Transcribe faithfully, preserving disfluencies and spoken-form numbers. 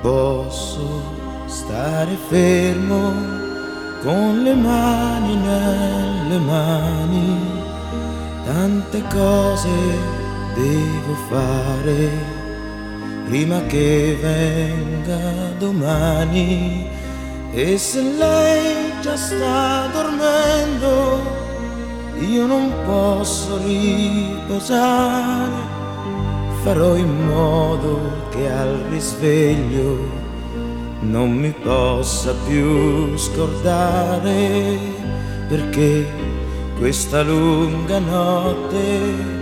posso stare fermo con le mani nelle mani, tante cose devo fare prima che venga domani. E se lei già sta dormendo, io non posso riposare. Farò in modo che al risveglio non mi possa più scordare, perché questa lunga notte